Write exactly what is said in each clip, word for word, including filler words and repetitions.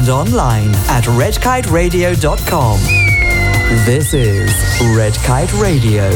and online at red kite radio dot com. This is Red Kite Radio.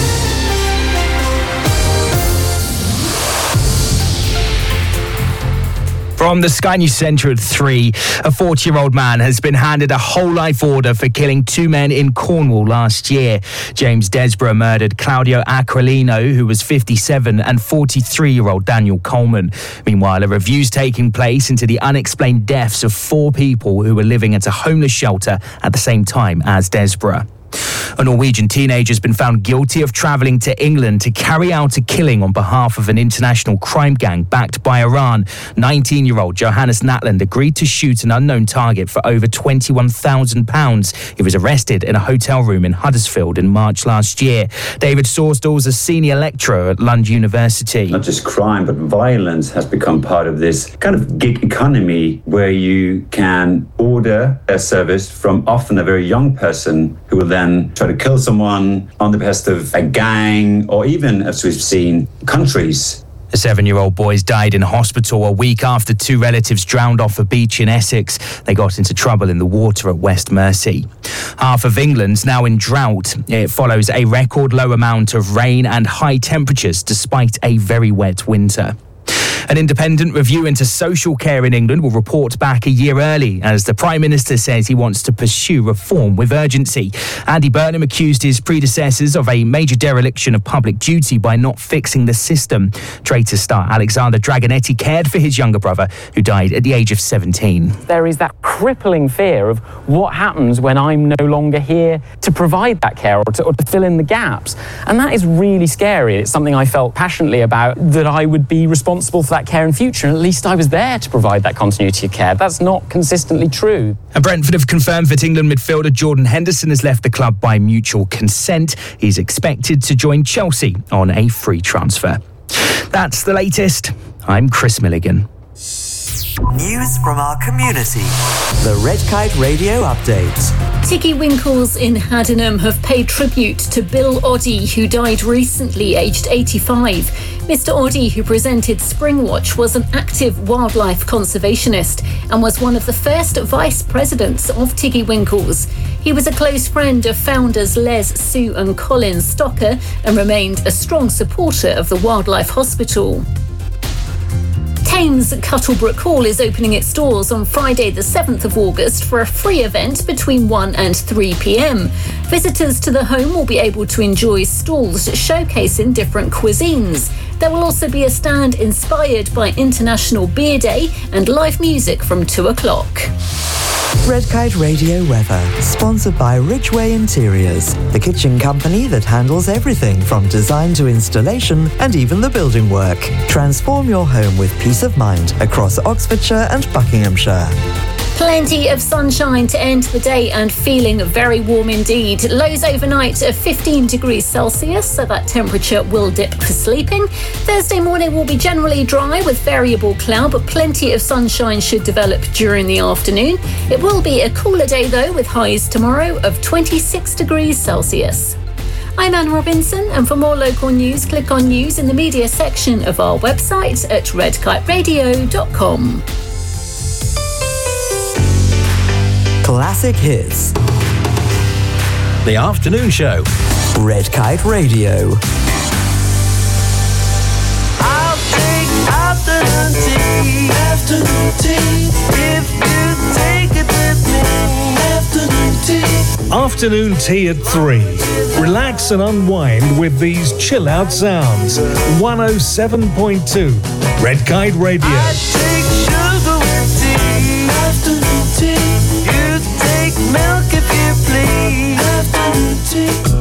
From the Sky News Centre at three, a forty-year-old man has been handed a whole life order for killing two men in Cornwall last year. James Desborough murdered Claudio Aquilino, who was fifty-seven, and forty-three-year-old Daniel Coleman. Meanwhile, a review's taking place into the unexplained deaths of four people who were living at a homeless shelter at the same time as Desborough. A Norwegian teenager has been found guilty of travelling to England to carry out a killing on behalf of an international crime gang backed by Iran. nineteen-year-old Johannes Natland agreed to shoot an unknown target for over twenty-one thousand pounds. He was arrested in a hotel room in Huddersfield in March last year. David Sorsdahl is a senior lecturer at Lund University. Not just crime, but violence has become part of this kind of gig economy where you can order a service from often a very young person who will then try to kill someone on the behest of a gang or even, as we've seen, countries. A seven-year-old boy died in hospital a week after two relatives drowned off a beach in Essex. They got into trouble in the water at West Mersey. Half of England's now in drought. It follows a record low amount of rain and high temperatures despite a very wet winter. An independent review into social care in England will report back a year early as the Prime Minister says he wants to pursue reform with urgency. Andy Burnham accused his predecessors of a major dereliction of public duty by not fixing the system. Traitors star Alexander Dragonetti cared for his younger brother, who died at the age of seventeen. There is that crippling fear of what happens when I'm no longer here to provide that care or to, or to fill in the gaps. And that is really scary. It's something I felt passionately about, that I would be responsible for that care in future, and at least I was there to provide that continuity of care. That's not consistently true. And Brentford have confirmed that England midfielder Jordan Henderson has left the club by mutual consent. He's expected to join Chelsea on a free transfer. That's the latest. I'm Chris Milligan. News from our community. The Red Kite Radio Update. Tiggy Winkles in Haddenham have paid tribute to Bill Oddie, who died recently, aged eighty-five. Mister Oddie, who presented Springwatch, was an active wildlife conservationist and was one of the first vice presidents of Tiggy Winkles. He was a close friend of founders Les, Sue and Colin Stocker and remained a strong supporter of the Wildlife Hospital. Thames Cuttlebrook Hall is opening its doors on Friday the seventh of August for a free event between one and three p.m. Visitors to the home will be able to enjoy stalls showcasing different cuisines. There will also be a stand inspired by International Beer Day and live music from two o'clock. Red Kite Radio weather, sponsored by Ridgeway Interiors, the kitchen company that handles everything from design to installation and even the building work. Transform your home with peace of mind across Oxfordshire and Buckinghamshire. Plenty of sunshine to end the day and feeling very warm indeed. Lows overnight of fifteen degrees Celsius, so that temperature will dip for sleeping. Thursday morning will be generally dry with variable cloud, but plenty of sunshine should develop during the afternoon. It will be a cooler day though, with highs tomorrow of twenty-six degrees Celsius. I'm Anne Robinson, and for more local news, click on news in the media section of our website at red kite radio dot com. Classic hits. The afternoon show. Red Kite Radio. I'll take afternoon tea. Afternoon tea. If you take it with me. Afternoon tea. Afternoon tea at three. Relax and unwind with these chill out sounds. one oh seven point two. Red Kite Radio. I take sugar with tea. Afternoon tea. You take milk if you please. Afternoon tea.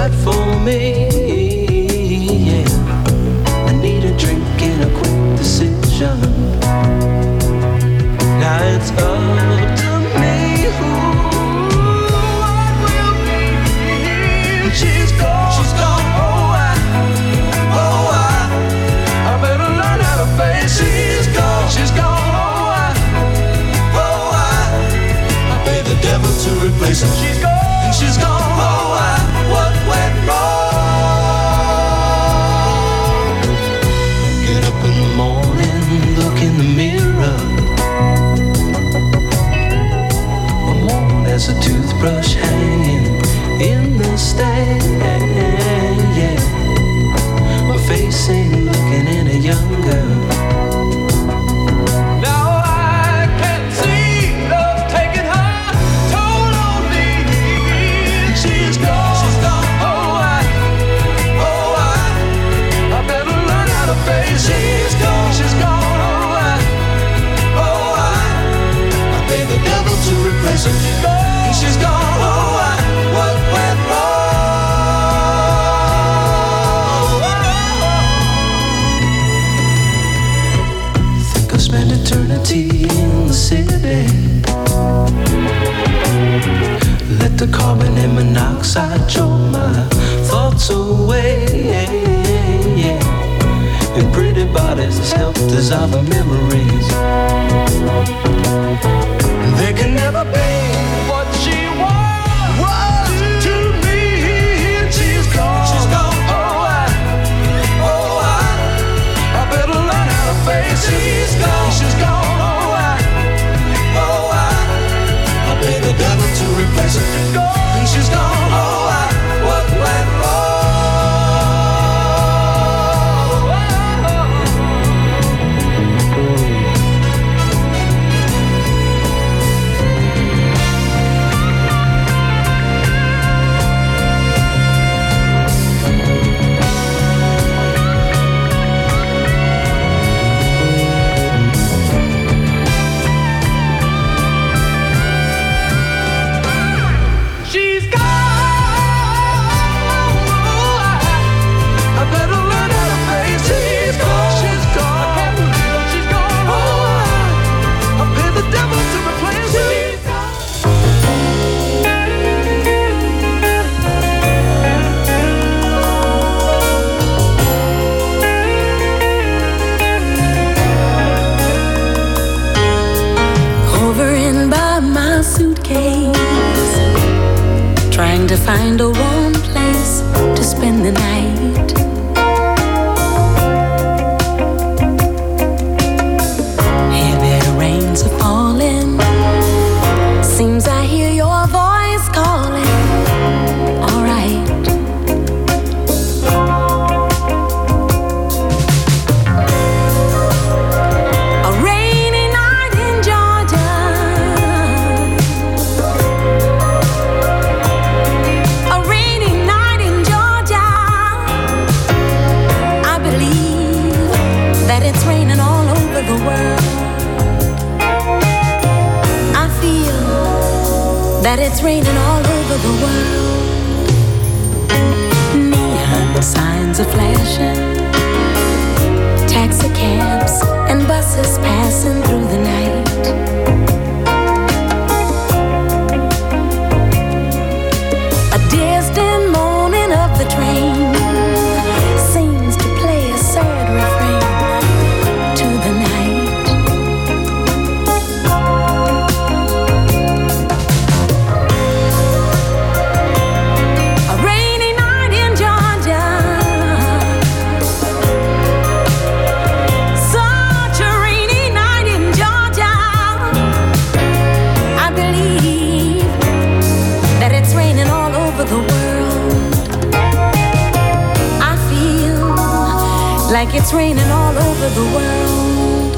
right for me. Yeah, I need a drink and a quick decision. Now it's up to me. Ooh, what will be? She's gone. She's gone. Oh, I, oh, I, I better learn how to face. She's gone. She's gone. Oh, I, oh, I, I pay the devil to replace her. She's gone. And she's gone. Oh, I, what went wrong? Get up in the morning, look in the mirror. I'm worn as a toothbrush hanging in the stand. Yeah, my face ain't looking any younger. Now I can see love taking her toll on me. She's gone. She's gone. Oh, I, oh, I, I better learn how to face. She's gone. She's gone. Oh, I, oh, I, I pay the devil to replace her. She's gone. She's gone. Oh, I, what went wrong? Think I'll spend eternity in the city. Let the carbon and monoxide choke my thoughts away. In pretty bodies as healthy as our memories. They can never be what she was, was to me. She's gone. She's gone. Oh, I, oh, I, I better learn how to face it. She's gone. She's gone. Oh, I, oh, I, I pay the devil to replace her. She's gone. And she's gone. Oh, I, what went wrong? She's gone. I better learn how to face it. She's gone. She's gone. I can't believe it. She's gone. Oh, I pay the devil to replace her. She's gone. Hovering by my suitcase, trying to find a warm place to spend the night. Heavy rains are falling. Seems I hear your voice calling. All right. A rainy night in Georgia. A rainy night in Georgia. I believe that it's raining all over the world. I feel that it's raining all over the world. Neon signs are flashing, taxi cabs and buses passing through the night. A distant moaning of the train seems to play a sad refrain to the night. A rainy night in Georgia. Such a rainy night in Georgia. I believe that it's raining all over the world. I feel like it's raining all over the world.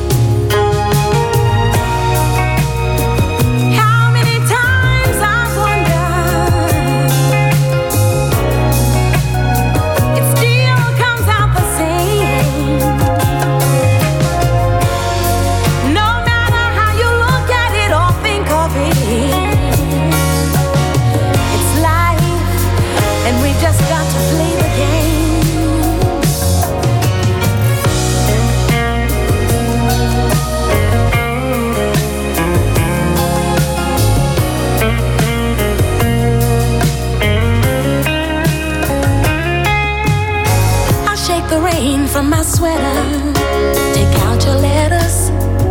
How many times I wonder, it still comes out the same. No matter how you look at it or think of it, it's life, and we just got to play the game. The rain from my sweater, take out your letters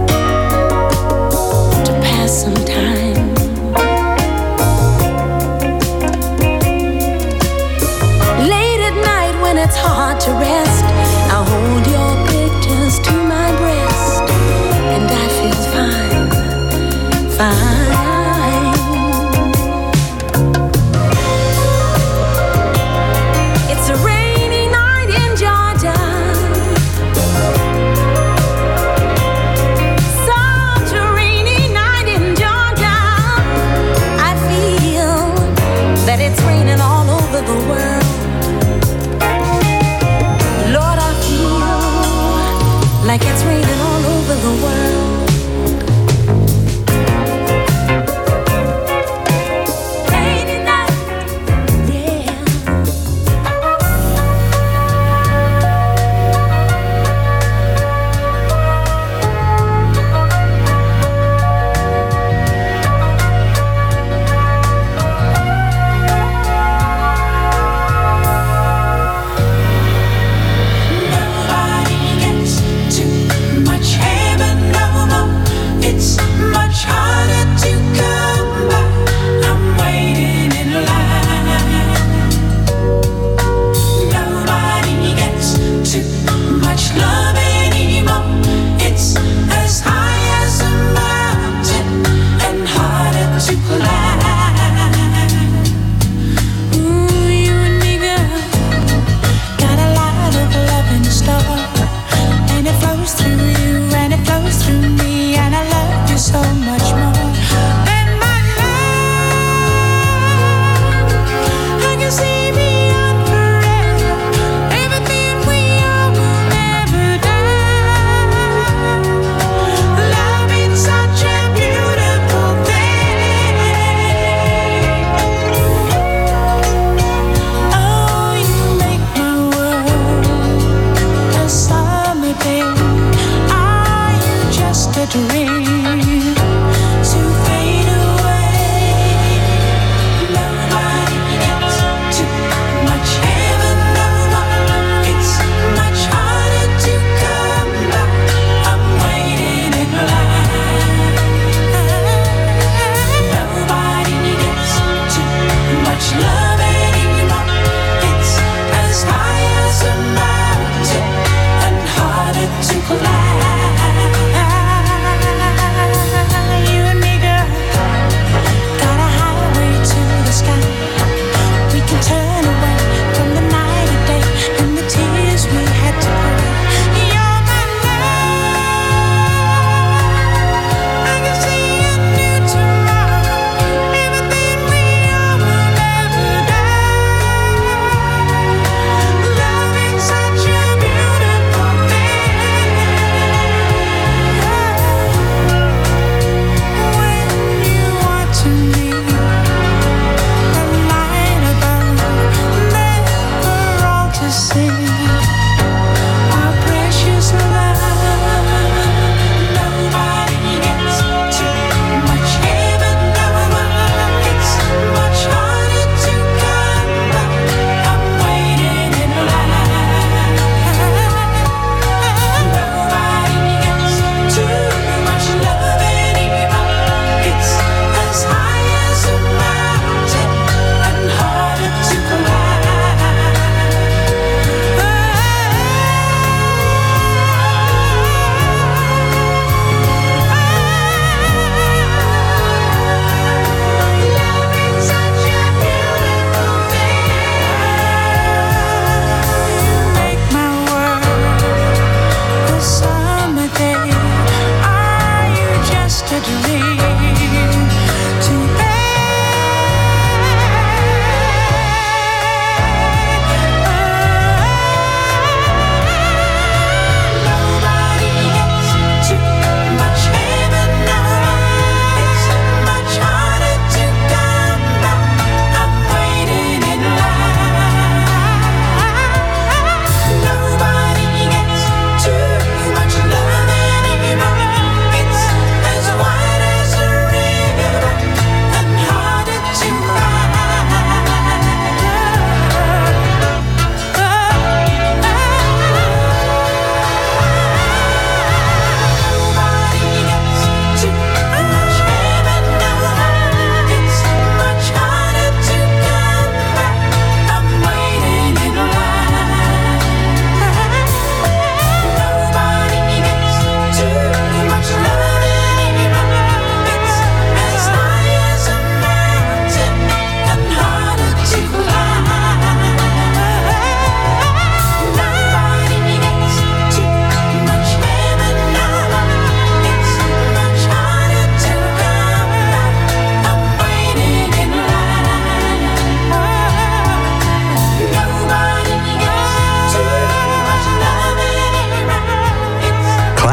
to pass some time. Late at night when it's hard to rest, I hold your pictures to my breast, and I feel fine, fine. It's a rain that it's raining all over the world.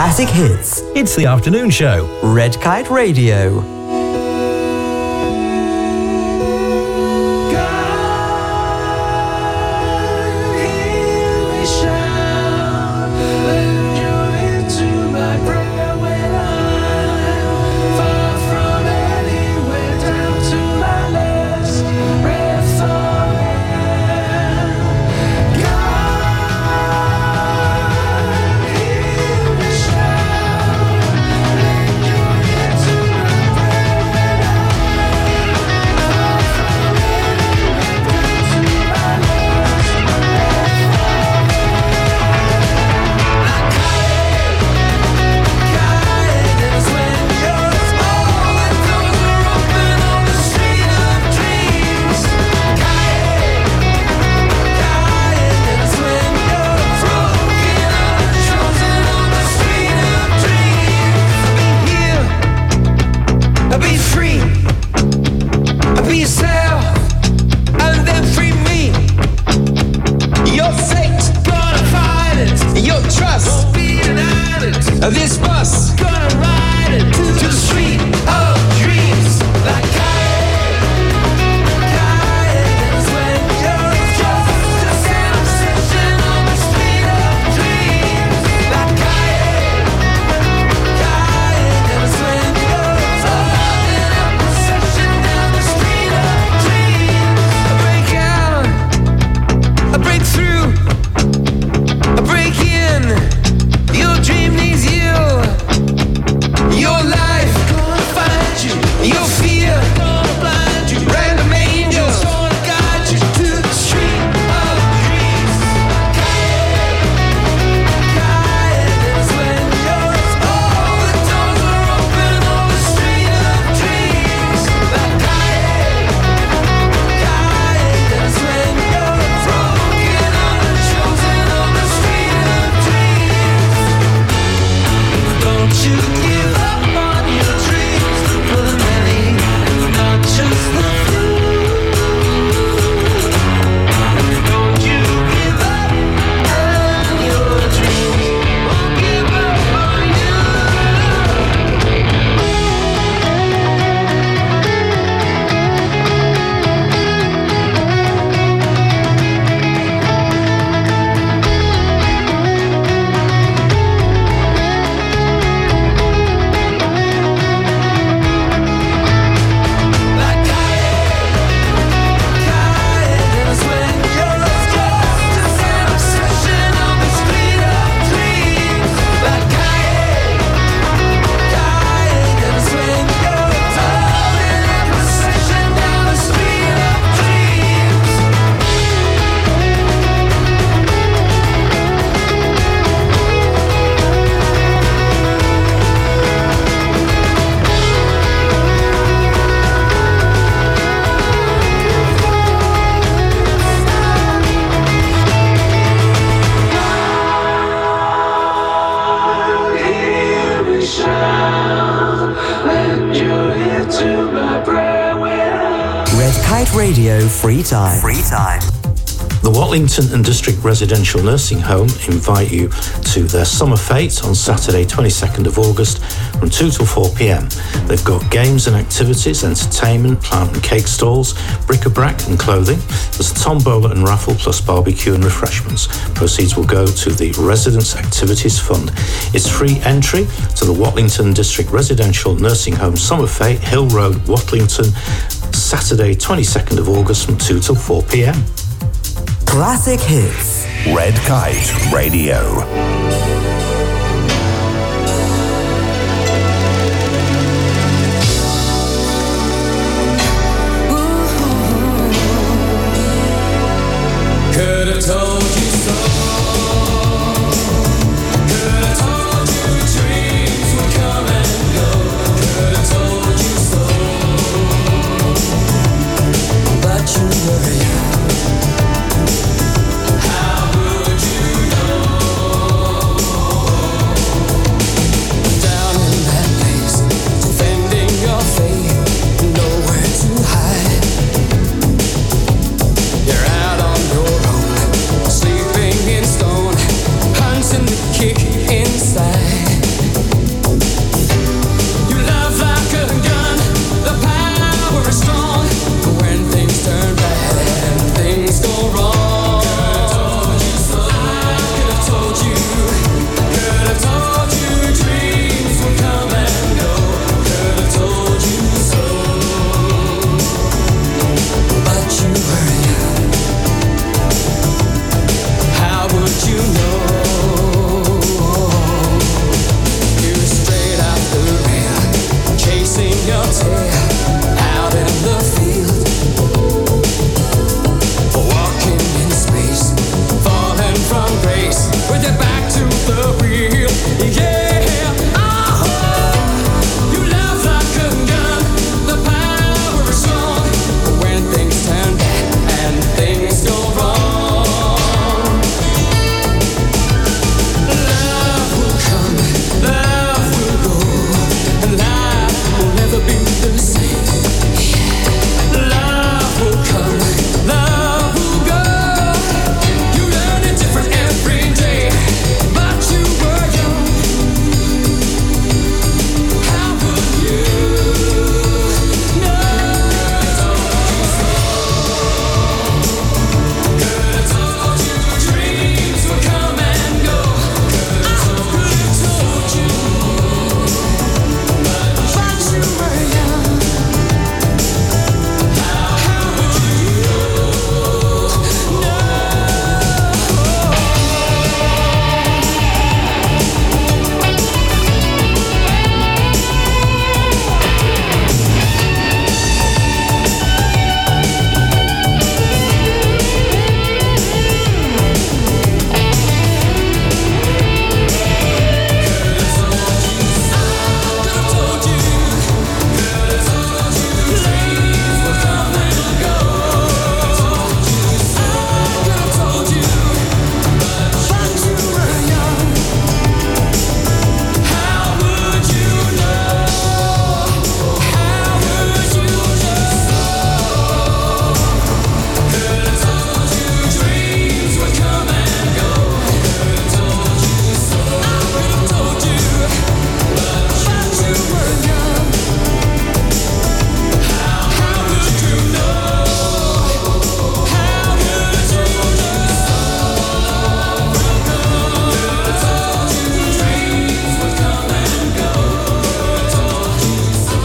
Classic hits. It's the afternoon show. Red Kite Radio. Radio Free Time. Free Time. The Watlington and District Residential Nursing Home invite you to their Summer Fete on Saturday twenty-second of August from two till four p.m. They've got games and activities, entertainment, plant and cake stalls, bric-a-brac and clothing. There's a tombola and raffle plus barbecue and refreshments. Proceeds will go to the Residents Activities Fund. It's free entry to the Watlington District Residential Nursing Home Summer Fete, Hill Road, Watlington, Saturday twenty-second of August from two till four p.m. Classic hits. Red Kite Radio. Could have told you so. Could have told you dreams would come and go. Could have told you so. But you were young. How would you know? Down in that place, defending your faith, nowhere to hide. You're out on your own, sleeping in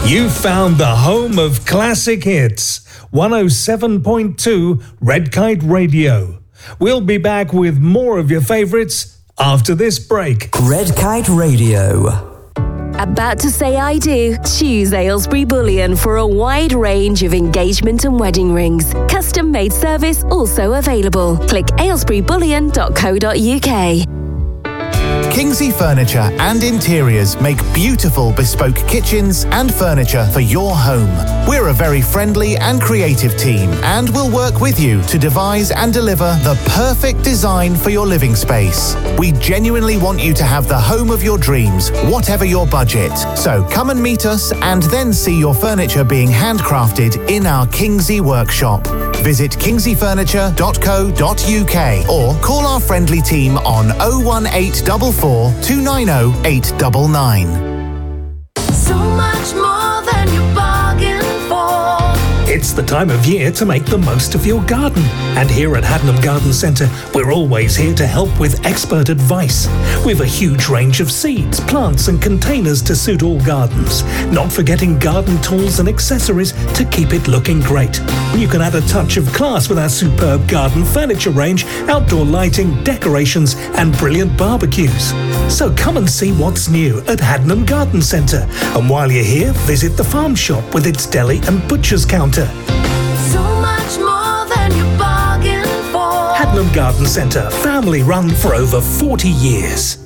You found the home of classic hits. one oh seven point two Red Kite Radio. We'll be back with more of your favourites after this break. Red Kite Radio. About to say I do? Choose Aylesbury Bullion for a wide range of engagement and wedding rings. Custom made service also available. Click aylesbury bullion dot co dot uk. Kingsley Furniture and Interiors make beautiful bespoke kitchens and furniture for your home. We're a very friendly and creative team and will work with you to devise and deliver the perfect design for your living space. We genuinely want you to have the home of your dreams, whatever your budget. So come and meet us and then see your furniture being handcrafted in our Kingsley workshop. Visit kingsley furniture dot co dot uk or call our friendly team on oh one eight four four, two nine oh, eight nine nine. So much more than you bargained for. It's the time of year to make the most of your garden. And here at Haddenham Garden Centre, we're always here to help with expert advice. We've a huge range of seeds, plants and containers to suit all gardens. Not forgetting garden tools and accessories to keep it looking great. You can add a touch of class with our superb garden furniture range, outdoor lighting, decorations and brilliant barbecues. So come and see what's new at Haddenham Garden Centre. And while you're here, visit the farm shop with its deli and butcher's counter. So much more than you bargained for. Haddenham Garden Centre, family run for over forty years.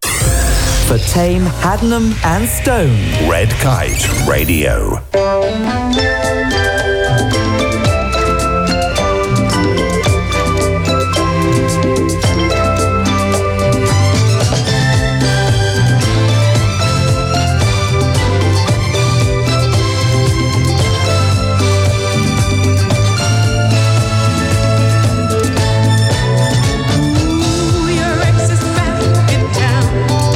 For Tame, Haddenham and Stone. Red Kite Radio.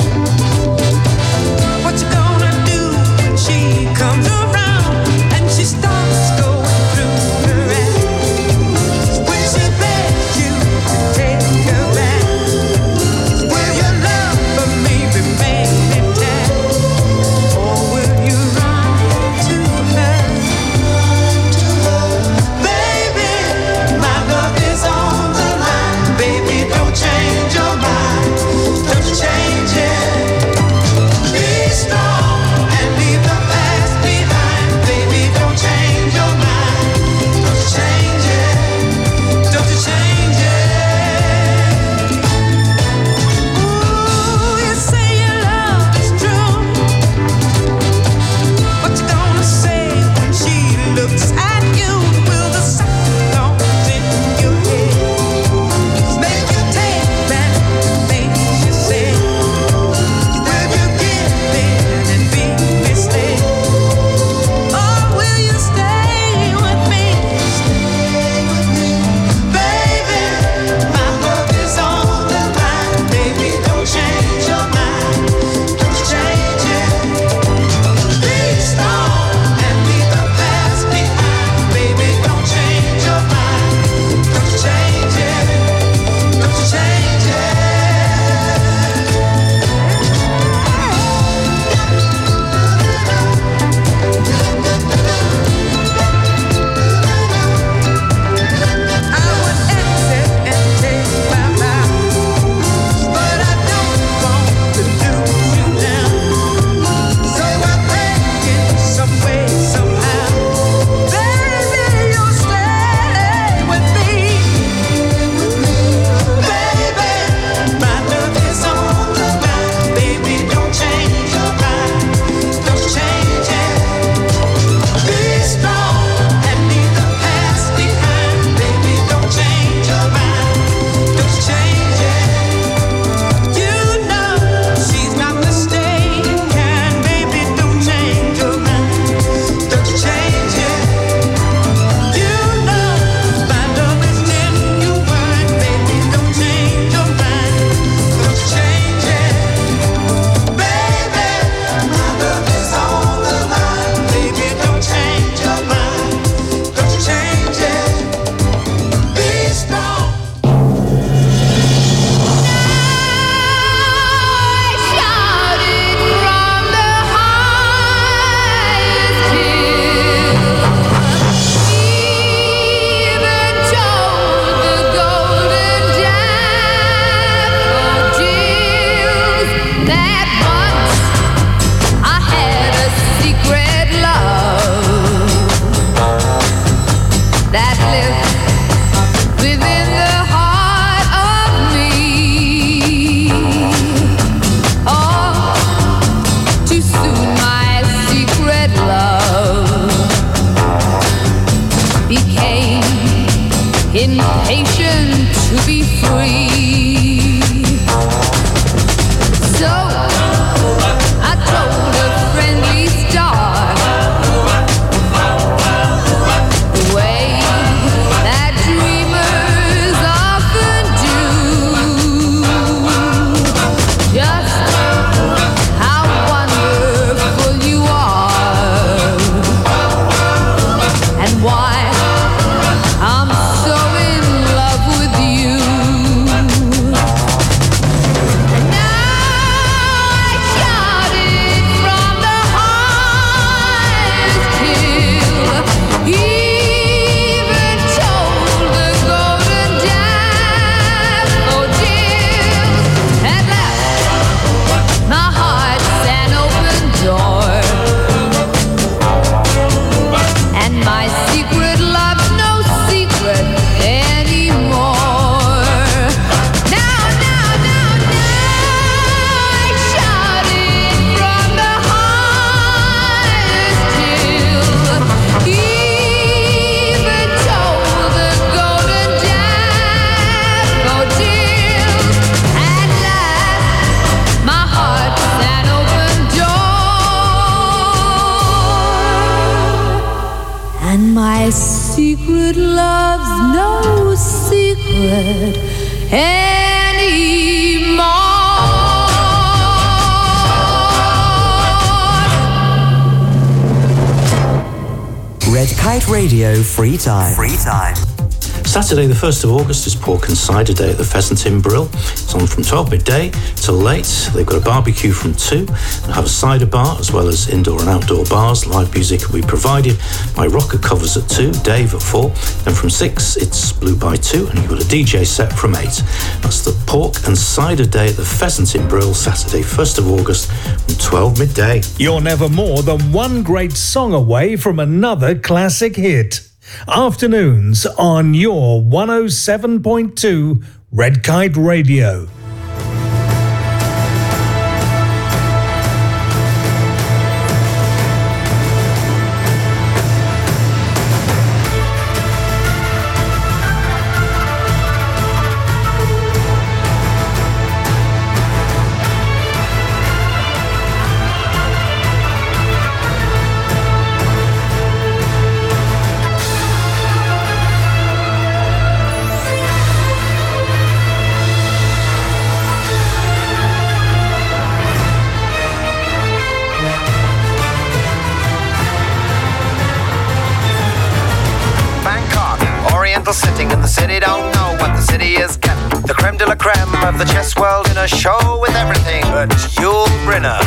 What you gonna do when she comes around? And she's word anymore. Red Kite Radio Free Time. Free Time. Saturday the first of August is Pork and Cider Day at the Pheasant Inn Brill. It's on from twelve midday till late. They've got a barbecue from two and have a cider bar as well as indoor and outdoor bars. Live music will be provided by Rocker Covers at two, Dave at four. Then from six it's Blue by two and you've got a D J set from eight. That's the Pork and Cider Day at the Pheasant Inn Brill, Saturday first of August from twelve midday. You're never more than one great song away from another classic hit. Afternoons on your one oh seven point two Red Kite Radio. Sitting in the city, don't know what the city is getting. The creme de la creme of the chess world in a show with everything but Yul Brynner.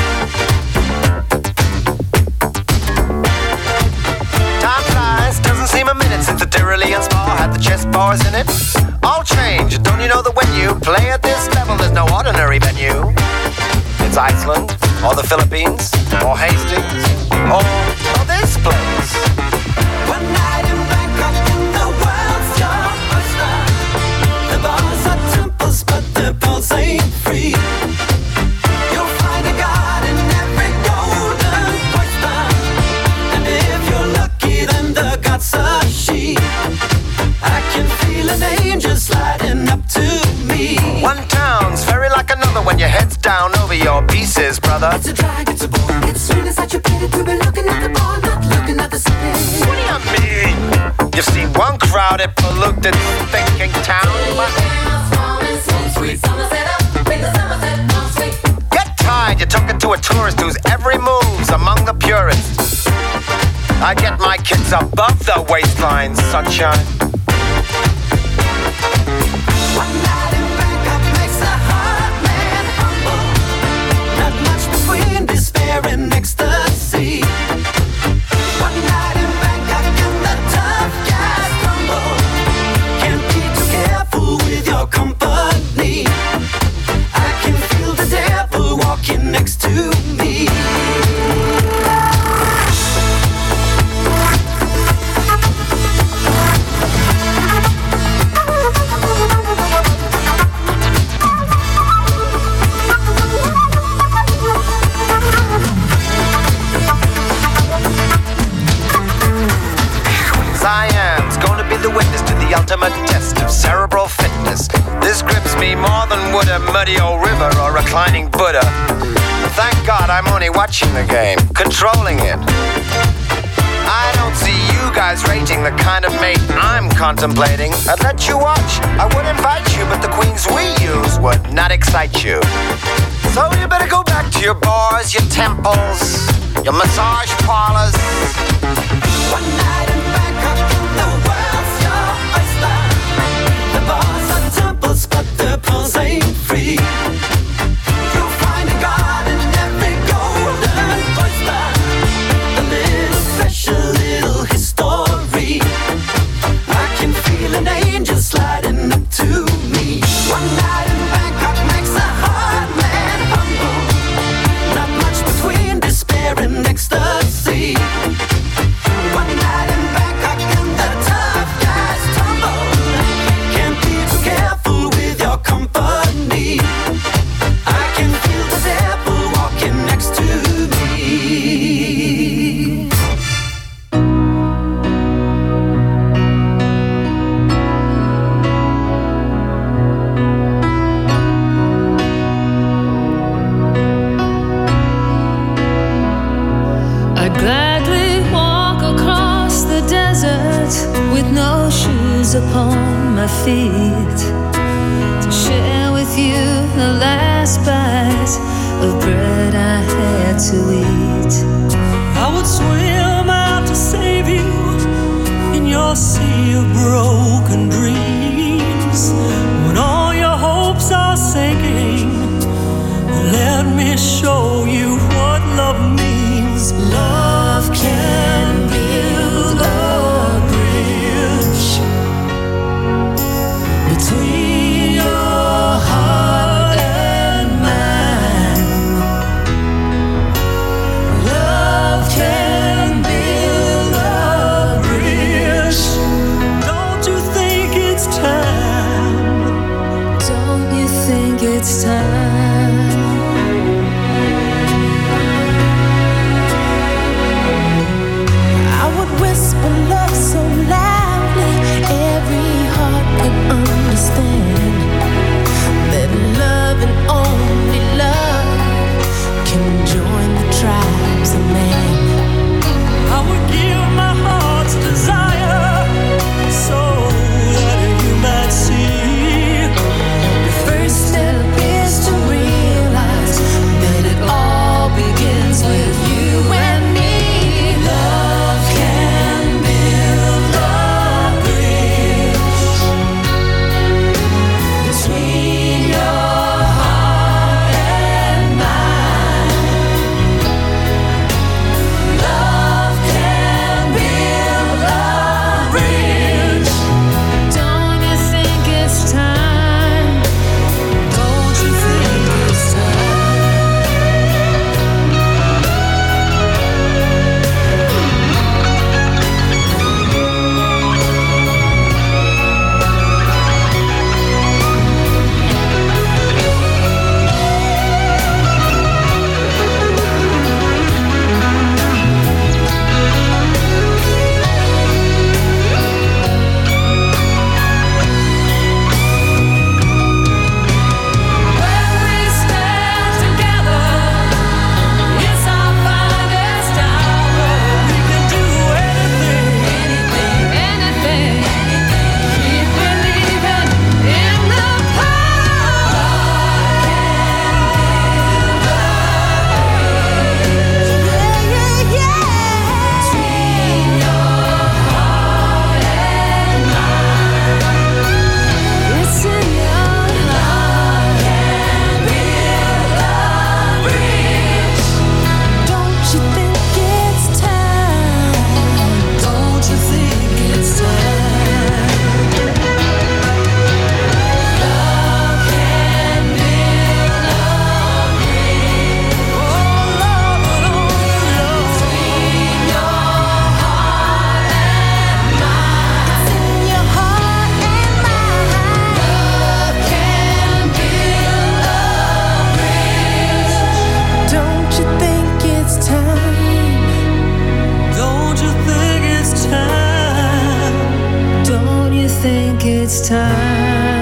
Time flies, doesn't seem a minute since the Tyrolean Spa had the chess bars in it. All change, don't you know that when you play at this level, there's no ordinary venue? It's Iceland, or the Philippines, or Hastings, or, or this place. One night in Bangkok in the world's your oyster. The bars are temples, but the pulse ain't free. You'll find a god in every golden oyster. And if you're lucky, then the god's a she. I can feel an angel sliding up to me. One town's very like another when your head's down over your pieces, brother. It's a drag, it's a bore. It's really such a pity to be looking at the bar, not looking at the city. What do you mean? You've seen one crowded, polluted, thinking town. Get tired, you're talking to a tourist whose every move's among the purists. I get my kids above the waistline, sunshine. One night in Bangkok makes a hard man humble. Not much between despair and ecstasy. One night in Bangkok and the tough guys crumble. Can't be too careful with your company. I can feel the devil walking next to me. Siam's gonna be the witness to the ultimate test of cerebral fitness. This grips me more than would a muddy old river or reclining Buddha. Thank God I'm only watching the game, controlling it. I don't see you guys rating the kind of mate I'm contemplating. I'd let you watch, I would invite you, but the queens we use would not excite you. So you better go back to your bars, your temples, your massage parlors. One night in Bangkok in the world's your oyster. The bars are temples, but the pulse ain't free. You'll find a god in every golden oyster. A little special little history. I can feel an angel sliding up to me. One night in Bangkok makes a hard man humble. Not much between despair and ecstasy. One night in Bangkok and the tough guys tumble. Can't be too careful with your company. I can feel the devil walking next to me. I'd gladly walk across the desert with no shoes upon my feet. it's time. I would whisper love so loudly every heart could understand that love and only love can join the tribes of man. I would give my heart's desire so that you might see. The first step is to realize that it all begins with you and me. Love can build a bridge between your heart and mine. Love can build a bridge. Don't you think it's time? Don't you think it's When we stand together, it's our finest hour. We can do anything, anything, anything. Keep believing in the power. Yeah, yeah, yeah. Between your heart and mine, it's in your heart and build a bridge. Don't you think it's time? Don't you think it's time? Love can build a bridge. Oh, love and only love. Between your heart and mine. It's in your heart and mine. Love can build a bridge. Don't you think it's time? Don't you think it's time? Don't you think it's time?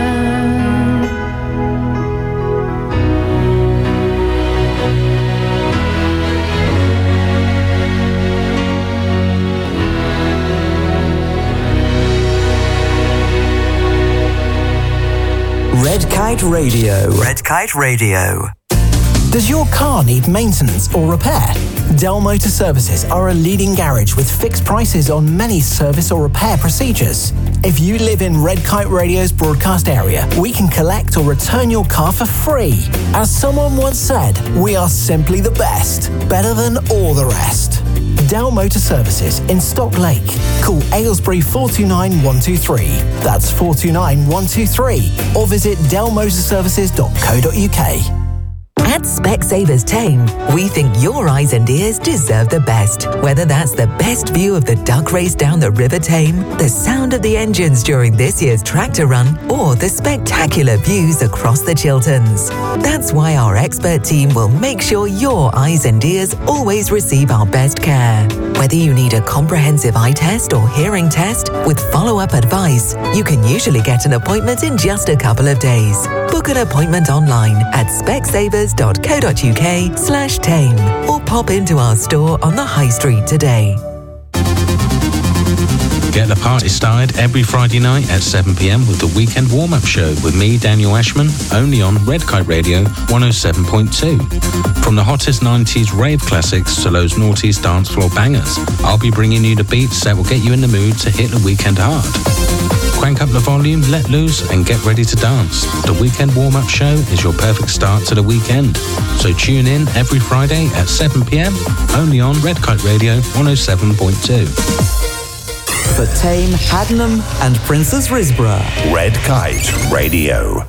Red Kite Radio. Red Kite Radio. Does your car need maintenance or repair? Dell Motor Services are a leading garage with fixed prices on many service or repair procedures. If you live in Red Kite Radio's broadcast area, we can collect or return your car for free. As someone once said, we are simply the best, better than all the rest. Dell Motor Services in Stock Lake. Call Aylesbury four two nine one two three. That's four two nine one two three. Or visit dell motor services dot co dot uk. At Specsavers Tame, we think your eyes and ears deserve the best. Whether that's the best view of the duck race down the River Tame, the sound of the engines during this year's tractor run, or the spectacular views across the Chilterns. That's why our expert team will make sure your eyes and ears always receive our best care. Whether you need a comprehensive eye test or hearing test with follow-up advice, you can usually get an appointment in just a couple of days. Book an appointment online at specsavers dot co dot uk slash tame or pop into our store on the High Street today. Get the party started every Friday night at seven p.m. with the Weekend Warm-Up Show with me, Daniel Ashman, only on Red Kite Radio one oh seven point two. From the hottest nineties rave classics to those noughties dance floor bangers, I'll be bringing you the beats that will get you in the mood to hit the weekend hard. Crank up the volume, let loose, and get ready to dance. The Weekend Warm-Up Show is your perfect start to the weekend. So tune in every Friday at seven p.m. only on Red Kite Radio one oh seven point two. For Tame, Haddenham and Princess Risborough. Red Kite Radio.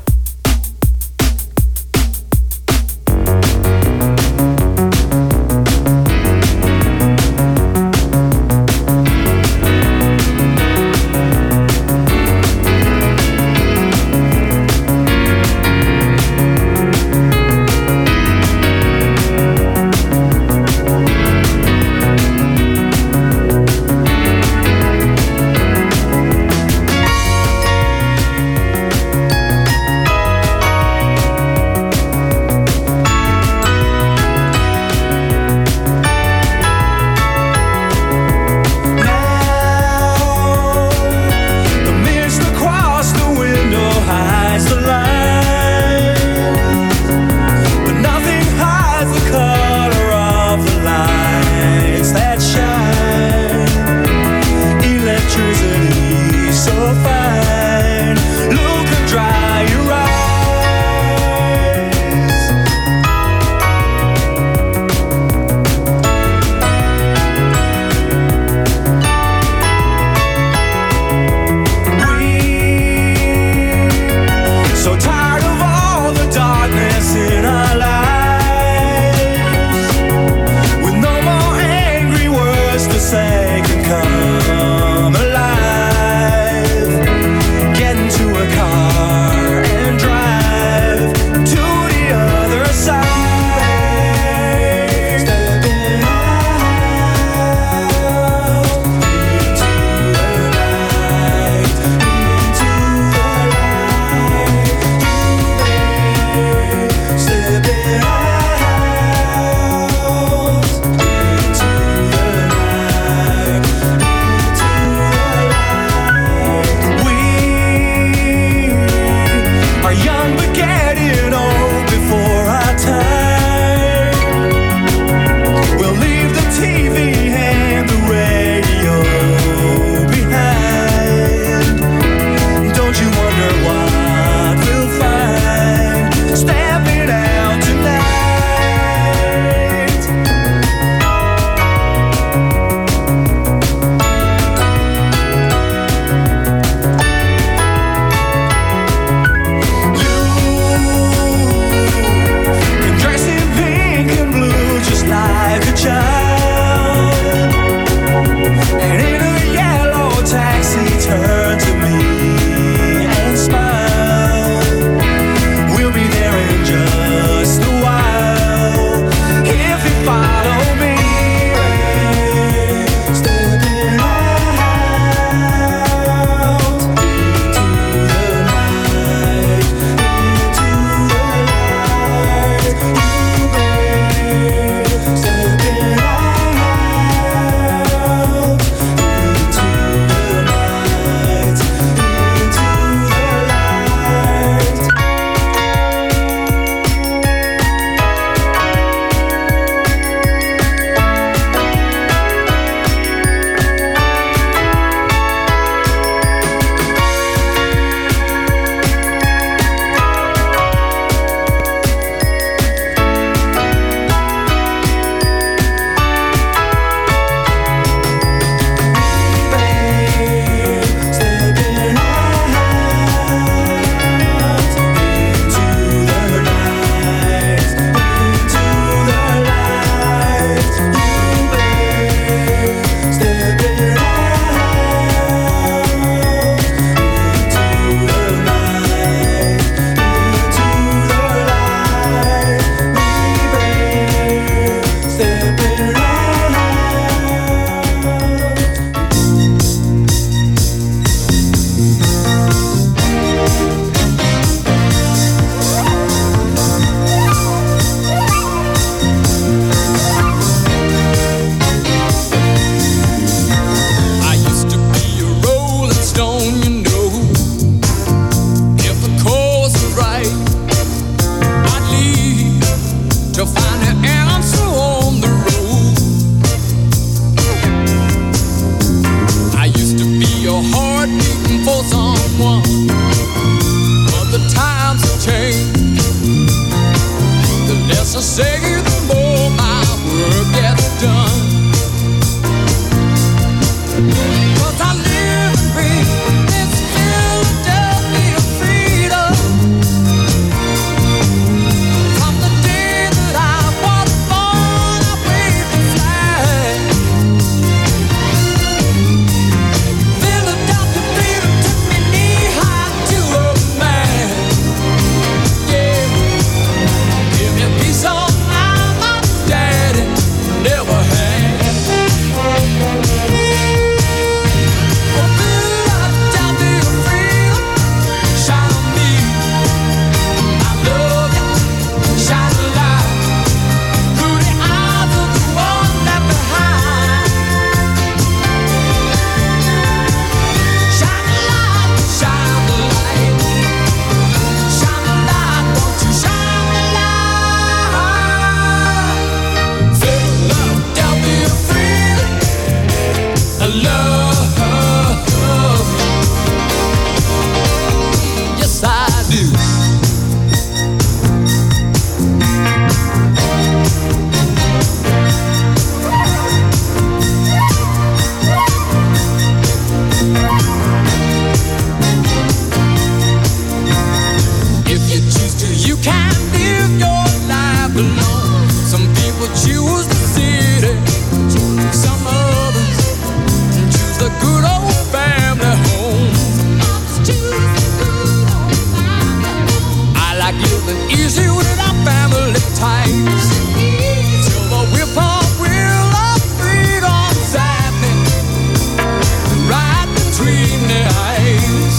like living easy without family ties. Till the whip-up wheel of freedom's happening right between their eyes.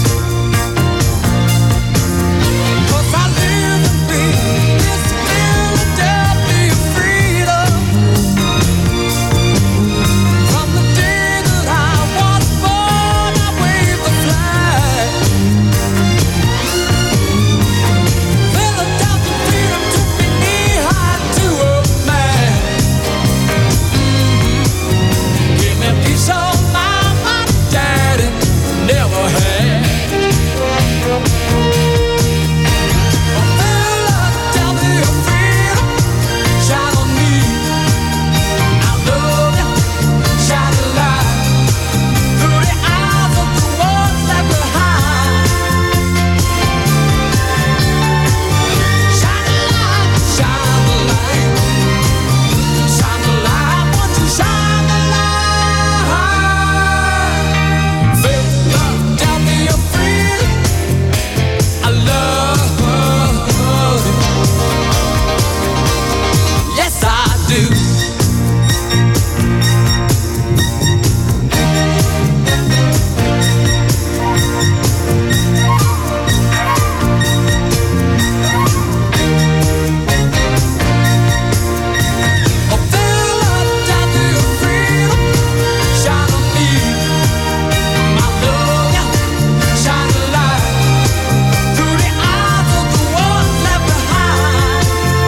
'Cause I live and breathe this Philadelphia freedom. From the day that I was born, I waved the flag. Philadelphia freedom took me knee-high to a man. Mm-hmm. Give me peace of mind, my daddy never had. Philadelphia freedom, shine on me. I love you, shine a light through the eyes of the ones left behind. Shine a light, shine the light, shine the light, won't you shine the light? Philadelphia freedom, I love it. Yes, I do. Oh, Philadelphia freedom, shine on me. I love ya, shine a light through the eyes of the ones left behind.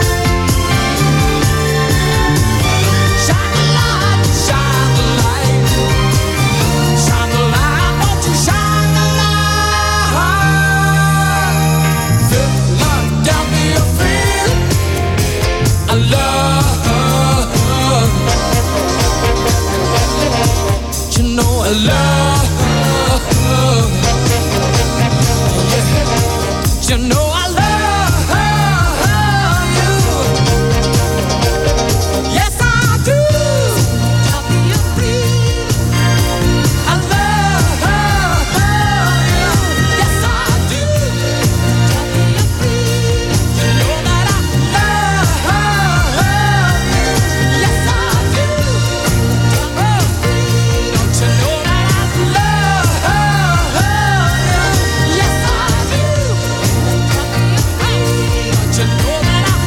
Shine the light, shine the light, shine the light, won't you shine the light? Philadelphia freedom, I love. You know I love. Yeah. You know I love you. Yes, I do. Philadelphia freedom, I love you. Yes, I do. Philadelphia freedom, you know that I love you. Yes, I do. Don't you know that I love you? Yes, I do. Don't you know that I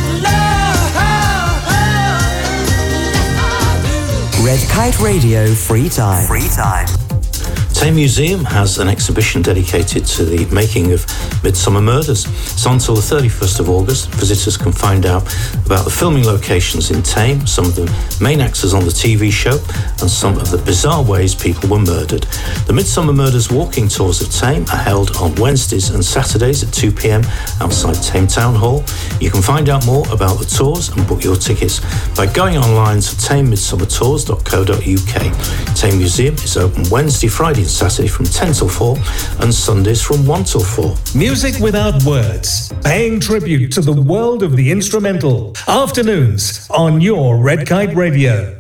love you? Red Kite Radio Free Time. Free Time. Tame Museum has an exhibition dedicated to the making of Midsummer Murders. It's on until the thirty-first of August. Visitors can find out about the filming locations in Tame, some of the main actors on the T V show, and some of the bizarre ways people were murdered. The Midsummer Murders walking tours of Tame are held on Wednesdays and Saturdays at two p.m. outside Tame Town Hall. You can find out more about the tours and book your tickets by going online to tame midsummer tours dot co dot uk. Tame Museum is open Wednesday, Friday and Saturday from ten till four and Sundays from one till four. Music without words, paying tribute to the world of the instrumental. Afternoons on your Red Kite Radio.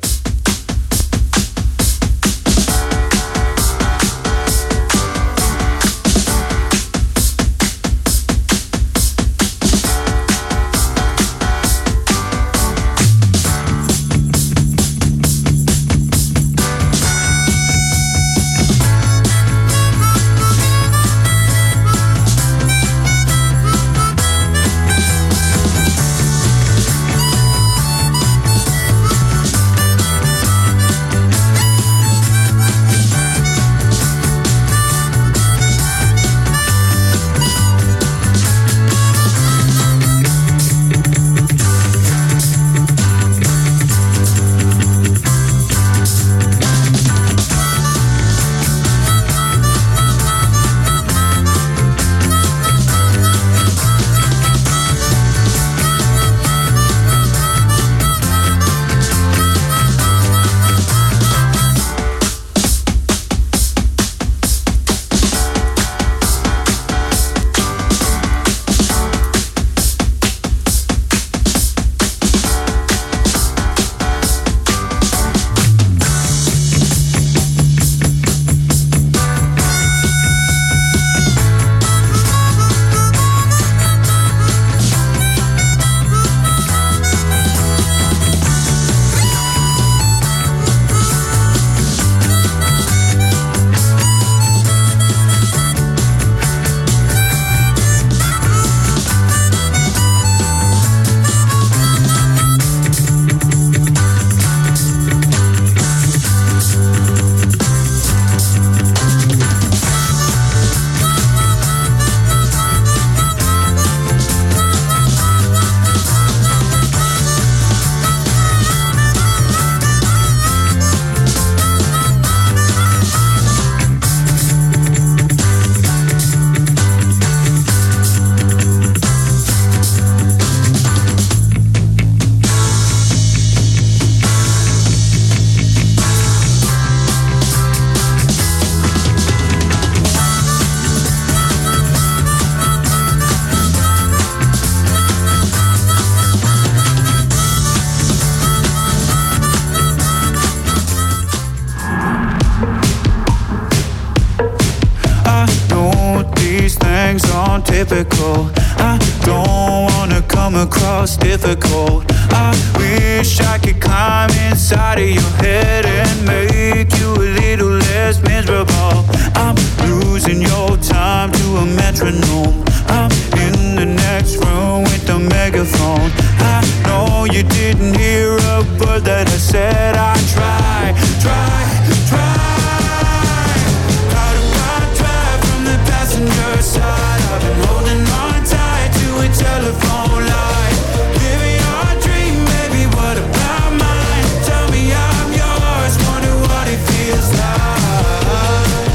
typical. I don't wanna come across difficult. I wish I could climb inside of your head and make you a little less miserable. I'm losing your time to a metronome. I'm in the next room with the megaphone. I know you didn't hear a word that I said. I try, try, try. How do I drive from the passenger side? I've been holding on tight to a telephone line. Living your dream, maybe what about mine? Tell me I'm yours, wonder what it feels like.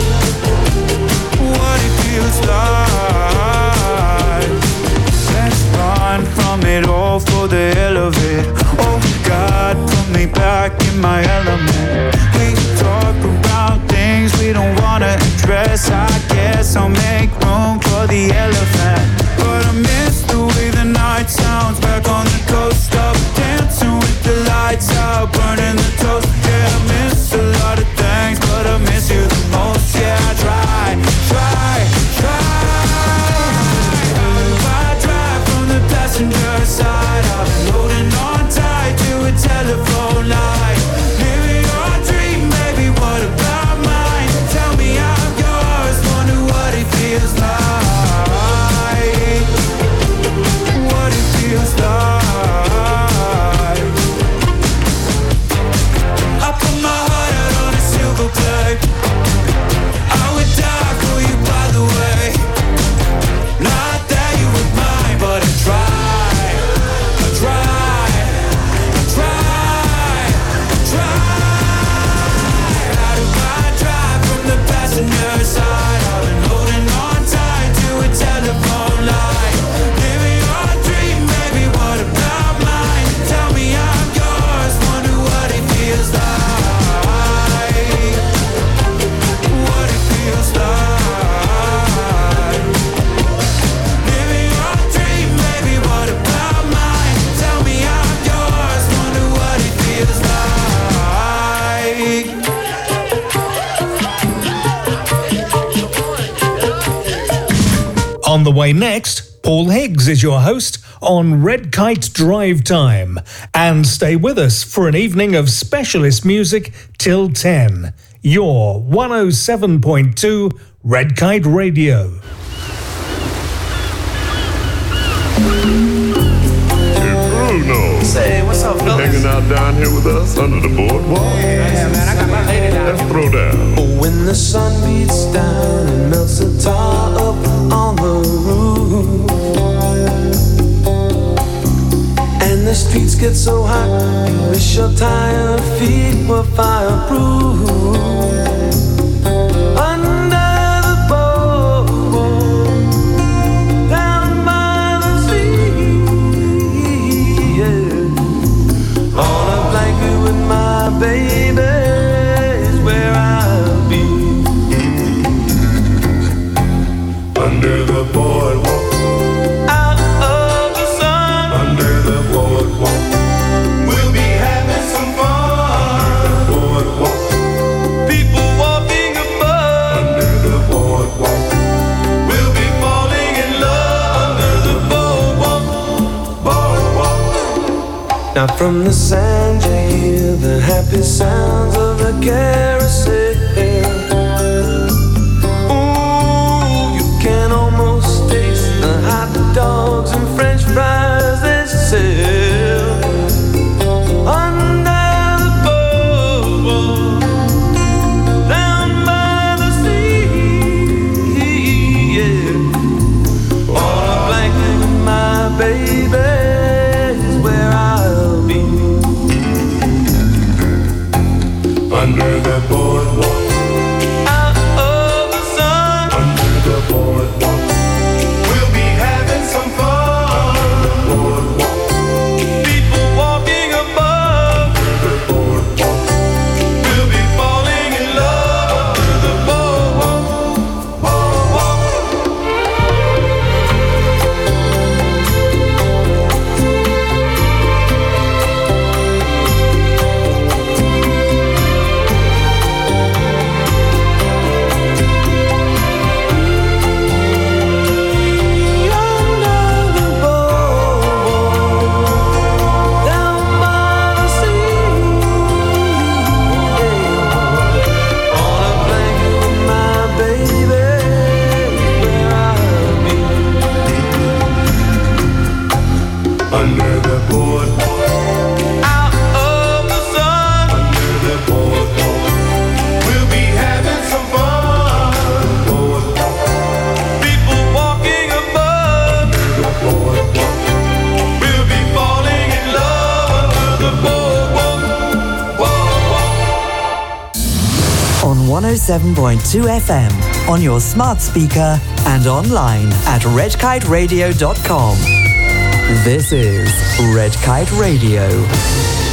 What it feels like. Let's run from it all for the hell of it. Oh God, put me back in my element. We talk about things we don't wanna address. I guess I'll make room for the elephant. But I miss the way the night sounds back on the coast. Up dancing with the lights out, burning the toast. Yeah, I miss a lot of things, but I miss you the most. Yeah, I try, try, try. I drive from the passenger side. I've been holding on tight to a telephone line. Living your dream, baby, what about mine? Tell me I'm yours, wonder what it feels like. What it feels like. I put my heart out on a silver plate. I would die for you, by the way. Not that you were mine, but I tried. I tried. I tried. I tried. How do I drive from the passenger side? I've been holding on tight to a telephone line. Living your dream, baby, what about mine? Tell me I'm yours, wonder what it feels like. What it feels like. Living your dream, baby, what about mine? Tell me I'm yours, wonder what it feels like. On the way next, Paul Higgs is your host on Red Kite Drive Time. And stay with us for an evening of specialist music till ten. Your one oh seven point two Red Kite Radio. Bruno. Say, what's up, fellas? Hanging out down here with us under the boardwalk. Yeah, man, I got my lady down. Let's throw down. Oh, when the sun beats down and melts the tar up on the roof, and the streets get so hot, you wish your tired feet were fireproof. Under the boardwalk, down by the sea, yeah. On a blanket with my baby is where I'll be. Under the boardwalk. Out of the sun. Under the boardwalk. We'll be having some fun. Boardwalk. People walking above. Under the boardwalk. We'll be falling in love under the boardwalk. Boardwalk. Now from the sand you hear the happy sounds of the carousel. Ooh, you can almost taste the hot dogs and French fries they sell. Under the boardwalk, down by the sea, yeah. On a blanket with my baby is where I'll be. Under the boardwalk. under the boardwalk. Out of the sun, under the boardwalk. We'll be having some fun. Boardwalk. people walking above. The boardwalk. We'll be falling in love under the boardwalk. Boardwalk. On one oh seven point two F M, on your smart speaker and online at red kite radio dot com. This is Red Kite Radio.